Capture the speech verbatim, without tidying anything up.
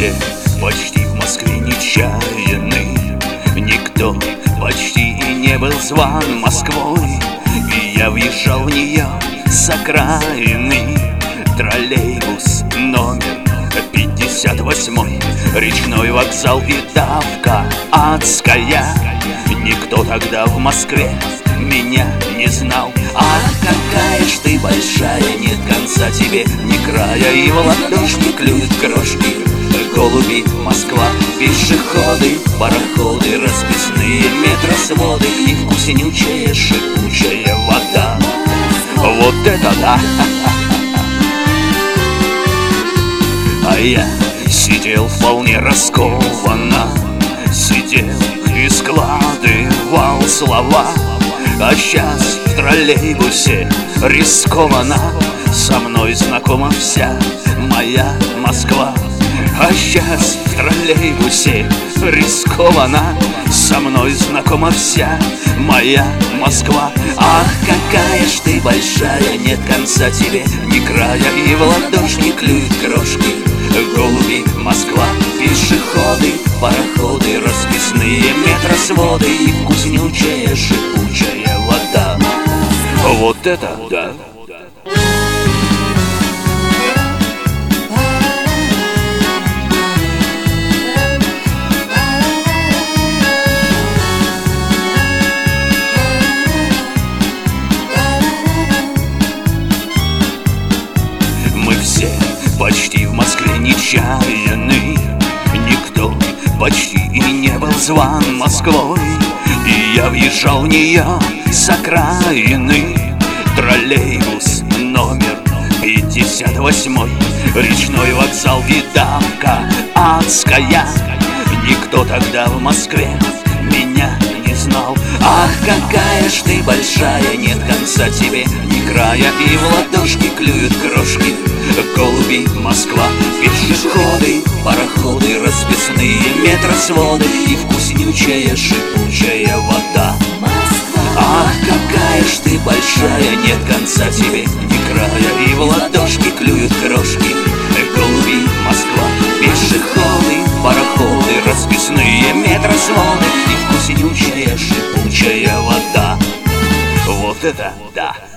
все почти в Москве нечаянны, никто почти и не был зван Москвой. И я въезжал в нее с окраины. Троллейбус номер пятьдесят восьмой, речной вокзал и давка адская. Никто тогда в Москве меня не знал. Ах, какая ж ты большая, нет конца тебе, ни края, и в ладошки клюют крошки голуби. Москва, пешеходы, пароходы, расписные метросводы и вкуснючая шипучая вода. Вот это да! А я сидел вполне раскованно, сидел и складывал слова. А сейчас в троллейбусе рискованно со мной знакома вся моя Москва. А сейчас в троллейбусе рискованно со мной знакома вся моя Москва. Ах, какая ж ты большая, нет конца тебе, ни края, и в ладошки клюют крошки голуби. Москва, пешеходы, пароходы, расписные метросводы и вкуснючая шипучая вода. Вот это да! Мы все почти в Москве нечаянны, никто почти и не был зван Москвой. И я въезжал в нее с окраины. Троллейбус номер пятьдесят восьмой, речной вокзал и давка адская. Никто тогда в Москве меня не знал. Ах, какая ж ты большая, нет конца тебе, ни края, и в ладошки клюют крошки голуби. Москва, пешеходы, пароходы, расписные метросводы и вкуснючая шипучая вода. Ах, какая ж ты большая, нет конца тебе, ни края, и в ладошки клюют крошки голуби. Москва, пешеходы, пароходы, расписные метросводы и вкуснючая шипучая вода. Вот это да!